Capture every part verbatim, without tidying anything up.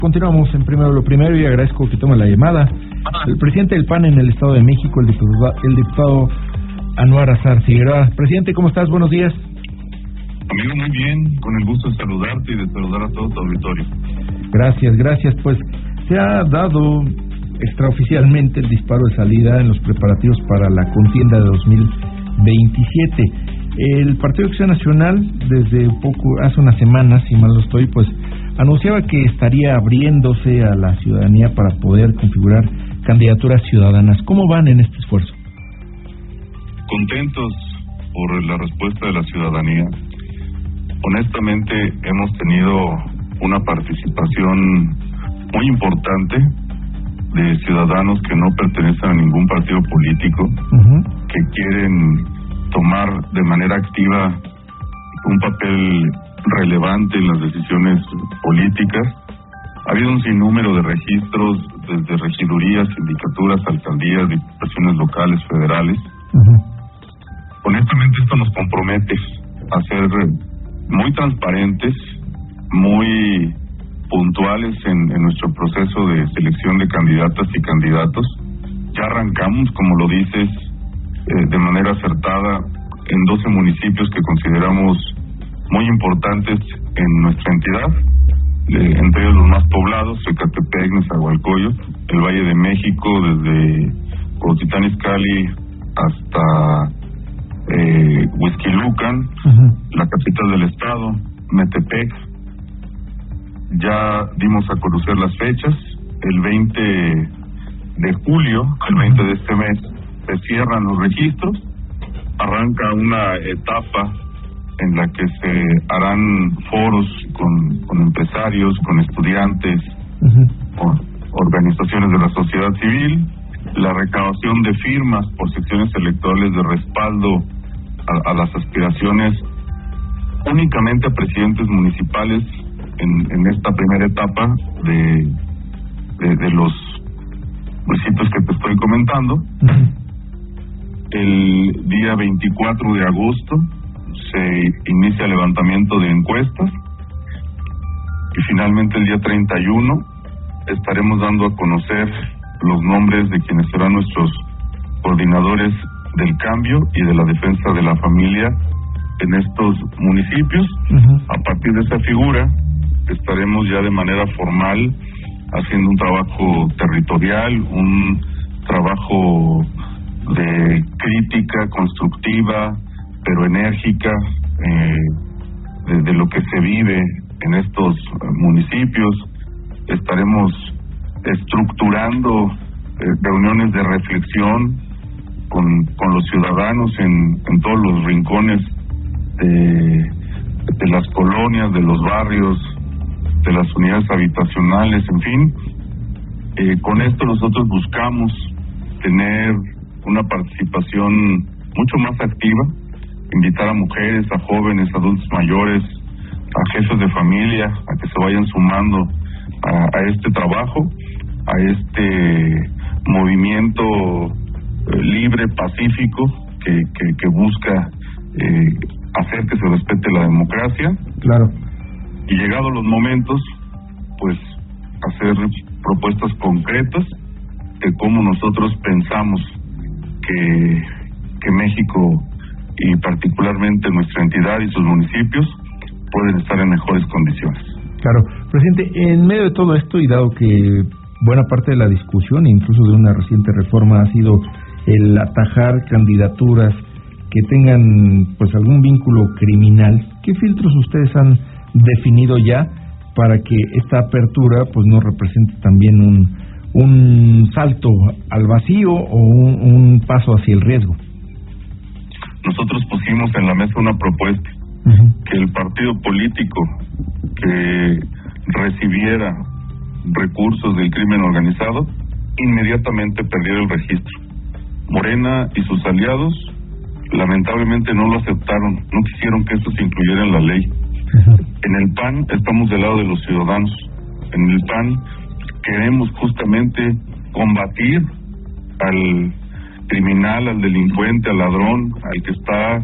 Continuamos en primero lo primero y agradezco que tome la llamada. El presidente del P A N en el Estado de México, el diputado, el diputado Anwar Azar Figueroa. Presidente, ¿cómo estás? Buenos días. Amigo, muy bien, con el gusto de saludarte y de saludar a todo tu auditorio. Gracias, gracias. Pues se ha dado extraoficialmente el disparo de salida en los preparativos para la contienda de dos mil veintisiete. El Partido de Acción Nacional, desde poco, hace unas semanas, si mal no estoy, pues anunciaba que estaría abriéndose a la ciudadanía para poder configurar candidaturas ciudadanas. ¿Cómo van en este esfuerzo? Contentos por la respuesta de la ciudadanía. Honestamente, hemos tenido una participación muy importante de ciudadanos que no pertenecen a ningún partido político, uh-huh. que quieren tomar de manera activa un papel relevante en las decisiones políticas. Ha habido un sinnúmero de registros desde regidurías, sindicaturas, alcaldías, diputaciones locales, federales. Uh-huh. Honestamente, esto nos compromete a ser muy transparentes, muy puntuales en, en nuestro proceso de selección de candidatas y candidatos. Ya arrancamos, como lo dices, eh, de manera acertada en doce municipios que consideramos muy importantes en nuestra entidad, eh, entre ellos los más poblados, Ecatepec, Nezahualcóyotl, el Valle de México, desde Cuautitlán Izcalli hasta eh, Huixquilucan, uh-huh. la capital del estado, Metepec. Ya dimos a conocer las fechas. El veinte de julio, el veinte de este mes, se cierran los registros. Arranca una etapa en la que se harán foros con, con empresarios, con estudiantes, uh-huh. con organizaciones de la sociedad civil, la recabación de firmas por secciones electorales de respaldo a, a las aspiraciones únicamente a presidentes municipales en, en esta primera etapa de, de, de los municipios que te estoy comentando. Uh-huh. El día veinticuatro de agosto se inicia el levantamiento de encuestas y finalmente el día treinta y uno estaremos dando a conocer los nombres de quienes serán nuestros coordinadores del cambio y de la defensa de la familia en estos municipios. Uh-huh. A partir de esa figura estaremos ya de manera formal haciendo un trabajo territorial, un trabajo de crítica constructiva pero enérgica eh, de, de lo que se vive en estos municipios. Estaremos estructurando eh, reuniones de reflexión con, con los ciudadanos en, en todos los rincones de, de las colonias, de los barrios, de las unidades habitacionales, en fin. Eh, con esto nosotros buscamos tener una participación mucho más activa, invitar a mujeres, a jóvenes, adultos mayores, a jefes de familia, a que se vayan sumando a, a este trabajo, a este movimiento eh, libre, pacífico, que, que, que busca eh, hacer que se respete la democracia. Claro. Y llegados los momentos, pues hacer propuestas concretas de cómo nosotros pensamos que, que México y particularmente nuestra entidad y sus municipios pueden estar en mejores condiciones. Claro, presidente, en medio de todo esto y dado que buena parte de la discusión, incluso de una reciente reforma, ha sido el atajar candidaturas que tengan pues algún vínculo criminal, ¿qué filtros ustedes han definido ya para que esta apertura pues no represente también un un salto al vacío o un, un paso hacia el riesgo? Nosotros pusimos en la mesa una propuesta, uh-huh. que el partido político que recibiera recursos del crimen organizado inmediatamente perdiera el registro. Morena y sus aliados lamentablemente no lo aceptaron, no quisieron que esto se incluyera en la ley. Uh-huh. En el P A N estamos del lado de los ciudadanos. En el P A N queremos justamente combatir al criminal, al delincuente, al ladrón, al que está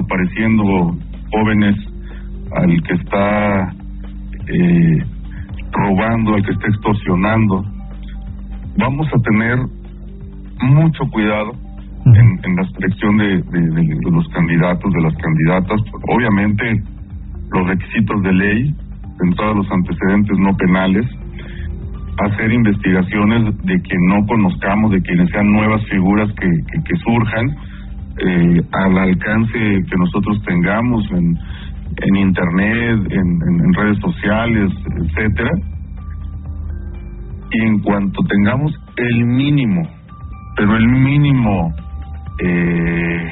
desapareciendo jóvenes, al que está eh, robando, al que está extorsionando. Vamos a tener mucho cuidado en, en la selección de, de, de, de los candidatos, de las candidatas. Obviamente, los requisitos de ley, en todos los antecedentes no penales, hacer investigaciones de que no conozcamos, de quienes sean nuevas figuras que, que, que surjan, eh, al alcance que nosotros tengamos en, en internet, en, en, en redes sociales, etcétera. Y en cuanto tengamos el mínimo, pero el mínimo eh,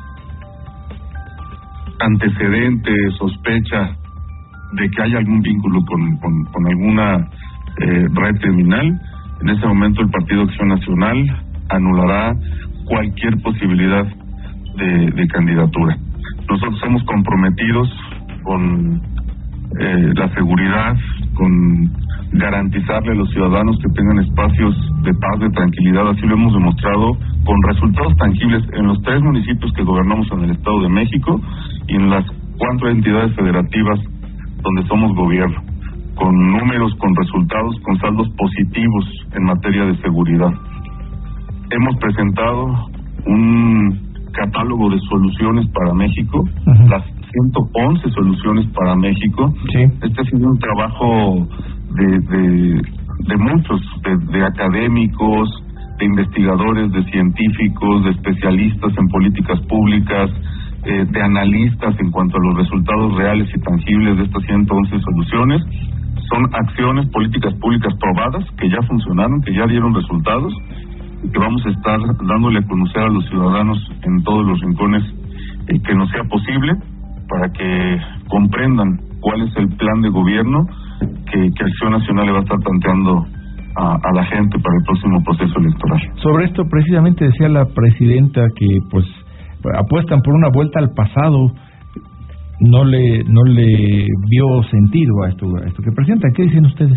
antecedente, sospecha de que haya algún vínculo con, con, con alguna eh, red criminal, en ese momento el Partido Acción Nacional anulará cualquier posibilidad de, de candidatura. Nosotros estamos comprometidos con eh, la seguridad, con garantizarle a los ciudadanos que tengan espacios de paz, de tranquilidad. Así lo hemos demostrado con resultados tangibles en los tres municipios que gobernamos en el Estado de México y en las cuatro entidades federativas donde somos gobierno, con números, con resultados, con saldos positivos en materia de seguridad. Hemos presentado un catálogo de soluciones para México, uh-huh. las ciento once soluciones para México. Sí. Este ha sido un trabajo de de, de muchos, de, de académicos, de investigadores, de científicos, de especialistas en políticas públicas, eh, de analistas en cuanto a los resultados reales y tangibles de estas ciento once soluciones. Son acciones, políticas públicas probadas, que ya funcionaron, que ya dieron resultados, y que vamos a estar dándole a conocer a los ciudadanos en todos los rincones eh, que nos sea posible, para que comprendan cuál es el plan de gobierno que, que Acción Nacional le va a estar planteando a, a la gente para el próximo proceso electoral. Sobre esto precisamente decía la presidenta que pues apuestan por una vuelta al pasado. No le no le vio sentido a esto, a esto que presentan. ¿Qué dicen ustedes?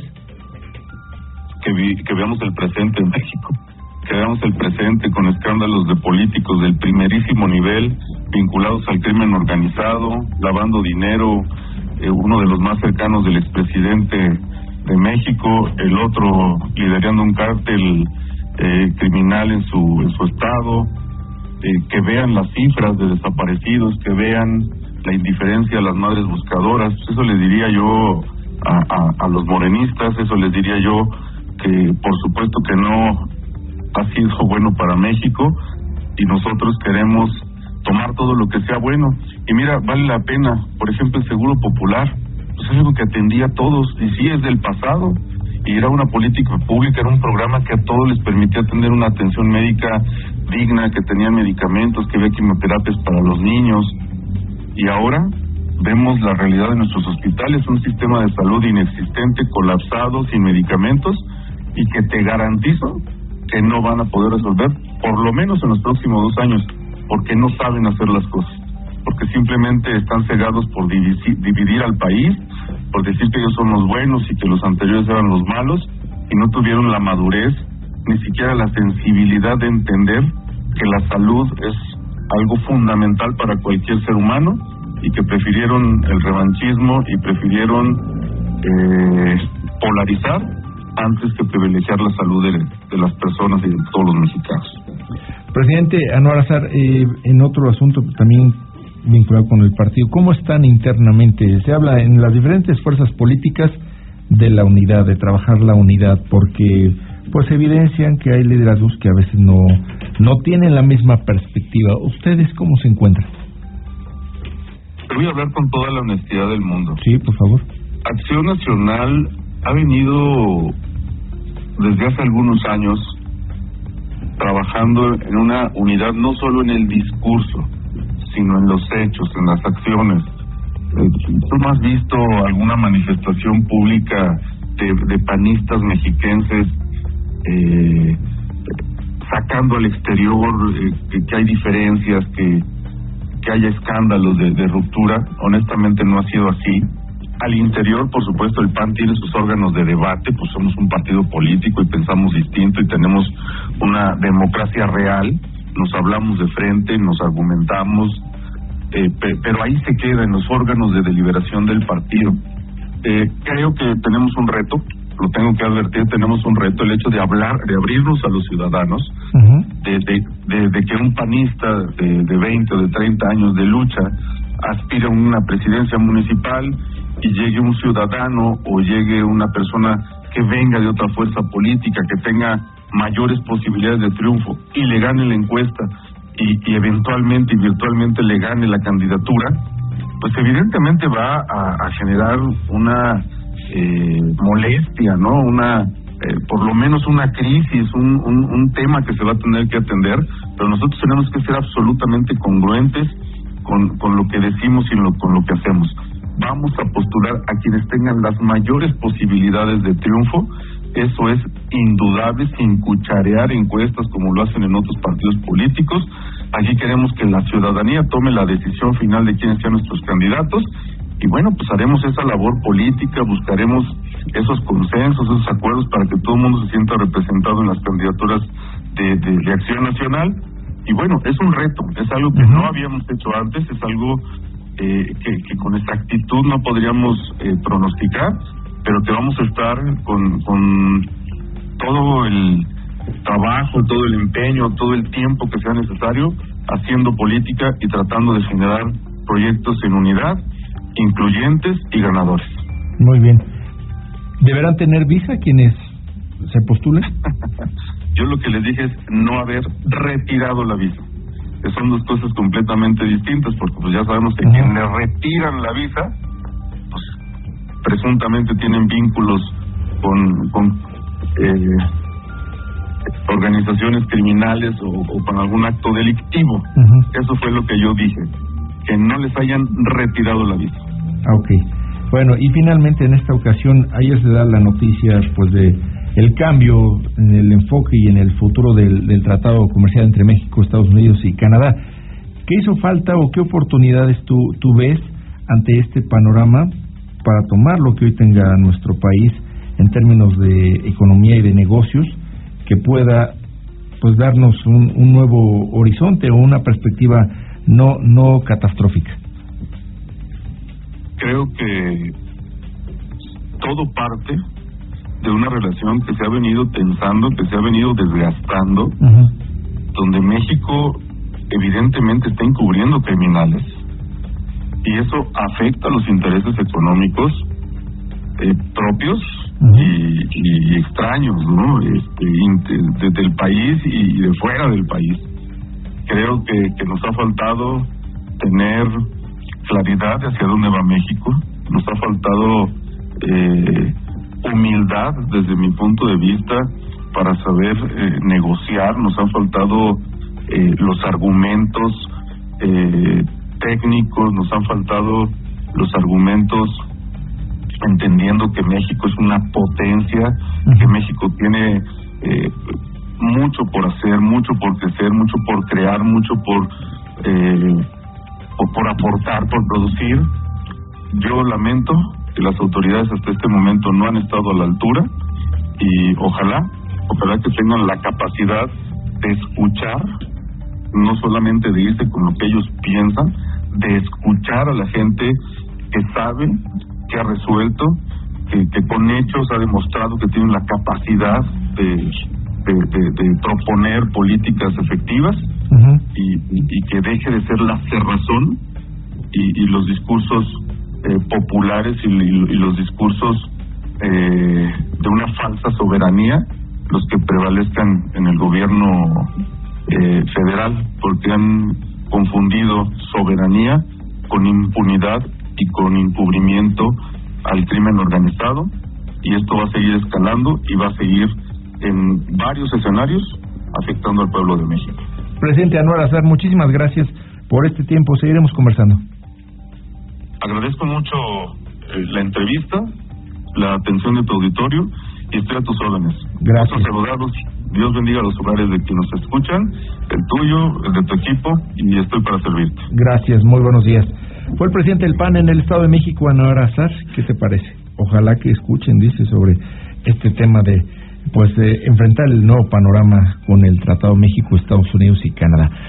Que, vi, que veamos el presente en México, que veamos el presente con escándalos de políticos del primerísimo nivel vinculados al crimen organizado, lavando dinero, eh, uno de los más cercanos del expresidente de México, el otro liderando un cártel eh, criminal en su en su estado, eh, que vean las cifras de desaparecidos, que vean la indiferencia a las madres buscadoras. Eso les diría yo a, a, a los morenistas, eso les diría yo que por supuesto que no ha sido bueno para México, y nosotros queremos tomar todo lo que sea bueno. Y mira, vale la pena, por ejemplo, el Seguro Popular, pues es algo que atendía a todos, y sí es del pasado, y era una política pública, era un programa que a todos les permitía tener una atención médica digna, que tenían medicamentos, que había quimioterapias para los niños. Y ahora vemos la realidad de nuestros hospitales, un sistema de salud inexistente, colapsado, sin medicamentos, y que te garantizo que no van a poder resolver, por lo menos en los próximos dos años, porque no saben hacer las cosas, porque simplemente están cegados por dividir, dividir al país, por decir que ellos son los buenos y que los anteriores eran los malos, y no tuvieron la madurez, ni siquiera la sensibilidad de entender que la salud es algo fundamental para cualquier ser humano, y que prefirieron el revanchismo y prefirieron eh, polarizar antes que privilegiar la salud de, de las personas y de todos los mexicanos. Presidente Anwar Azar, eh, en otro asunto también vinculado con el partido, ¿cómo están internamente? Se habla en las diferentes fuerzas políticas de la unidad, de trabajar la unidad, porque pues evidencian que hay liderazgos que a veces no no tienen la misma perspectiva. ¿Ustedes cómo se encuentran? Te voy a hablar con toda la honestidad del mundo. Sí, por favor. Acción Nacional ha venido desde hace algunos años trabajando en una unidad, no solo en el discurso, sino en los hechos, en las acciones. Eh, ¿Tú no has visto alguna manifestación pública de, de panistas mexiquenses eh, sacando al exterior eh, que, que hay diferencias, que, que haya escándalos de, de ruptura? Honestamente no ha sido así. Al interior, por supuesto, el P A N tiene sus órganos de debate, pues somos un partido político y pensamos distinto y tenemos una democracia real, nos hablamos de frente, nos argumentamos, eh, pe pero ahí se queda en los órganos de deliberación del partido. Eh, creo que tenemos un reto, lo tengo que advertir, tenemos un reto, el hecho de hablar, de abrirnos a los ciudadanos, uh-huh. de, de, de, de que un panista de, de veinte o de treinta años de lucha aspire a una presidencia municipal y llegue un ciudadano o llegue una persona que venga de otra fuerza política, que tenga mayores posibilidades de triunfo y le gane la encuesta y, y eventualmente y virtualmente le gane la candidatura, pues evidentemente va a, a generar una eh, molestia, ¿no? Una, eh, por lo menos una crisis, un, un, un tema que se va a tener que atender, pero nosotros tenemos que ser absolutamente congruentes con, con lo que decimos y lo, con lo que hacemos. Vamos a postular a quienes tengan las mayores posibilidades de triunfo. Eso es indudable, sin cucharear encuestas como lo hacen en otros partidos políticos. Aquí queremos que la ciudadanía tome la decisión final de quiénes sean nuestros candidatos y bueno, pues haremos esa labor política, buscaremos esos consensos, esos acuerdos para que todo el mundo se sienta representado en las candidaturas de, de, de Acción Nacional. Y bueno, es un reto, es algo que no habíamos hecho antes, es algo eh, que, que con exactitud no podríamos eh, pronosticar, pero que vamos a estar con, con todo el trabajo, todo el empeño, todo el tiempo que sea necesario, haciendo política y tratando de generar proyectos en unidad, incluyentes y ganadores. Muy bien. ¿Deberán tener visa quienes se postulen? Yo lo que les dije es no haber retirado la visa, que son dos cosas completamente distintas, porque pues ya sabemos que uh-huh. quienes le retiran la visa, pues presuntamente tienen vínculos con, con eh, organizaciones criminales o, o con algún acto delictivo. Uh-huh. Eso fue lo que yo dije, que no les hayan retirado la visa. Ah, ok. Bueno, y finalmente en esta ocasión, ayer se da la noticia pues de el cambio en el enfoque y en el futuro del, del tratado comercial entre México, Estados Unidos y Canadá. ¿Qué hizo falta o qué oportunidades tú, tú ves ante este panorama para tomar lo que hoy tenga nuestro país en términos de economía y de negocios, que pueda pues darnos un, un nuevo horizonte o una perspectiva no no catastrófica? Creo que todo parte de una relación que se ha venido tensando, que se ha venido desgastando, uh-huh. donde México evidentemente está encubriendo criminales y eso afecta a los intereses económicos eh, propios uh-huh. y, y extraños, ¿no? Este, de, del país y de fuera del país. Creo que, que nos ha faltado tener claridad de hacia dónde va México, nos ha faltado eh, humildad desde mi punto de vista para saber eh, negociar, nos han faltado eh, los argumentos eh, técnicos, nos han faltado los argumentos entendiendo que México es una potencia, uh-huh. que México tiene eh, mucho por hacer, mucho por crecer, mucho por crear, mucho por eh, por, por aportar, por producir. Yo lamento que las autoridades hasta este momento no han estado a la altura y ojalá, ojalá que tengan la capacidad de escuchar, no solamente de irse con lo que ellos piensan, de escuchar a la gente que sabe, que ha resuelto, que, que con hechos ha demostrado que tienen la capacidad de, de, de, de proponer políticas efectivas uh-huh. y, y, y que deje de ser la cerrazón y, y los discursos eh, populares y, y, y los discursos eh, de una falsa soberanía los que prevalezcan en el gobierno eh, federal, porque han confundido soberanía con impunidad y con encubrimiento al crimen organizado, y esto va a seguir escalando y va a seguir en varios escenarios afectando al pueblo de México. Presidente Anwar Azar, muchísimas gracias por este tiempo, seguiremos conversando. Agradezco mucho eh, la entrevista, la atención de tu auditorio y estoy a tus órdenes. Gracias. Saludarlos. Dios bendiga los hogares de quienes nos escuchan, el tuyo, el de tu equipo, y estoy para servirte. Gracias, muy buenos días. Fue el presidente del P A N en el Estado de México, Anwar Azar. ¿Qué te parece? Ojalá que escuchen, dice, sobre este tema de pues de enfrentar el nuevo panorama con el Tratado México, Estados Unidos y Canadá.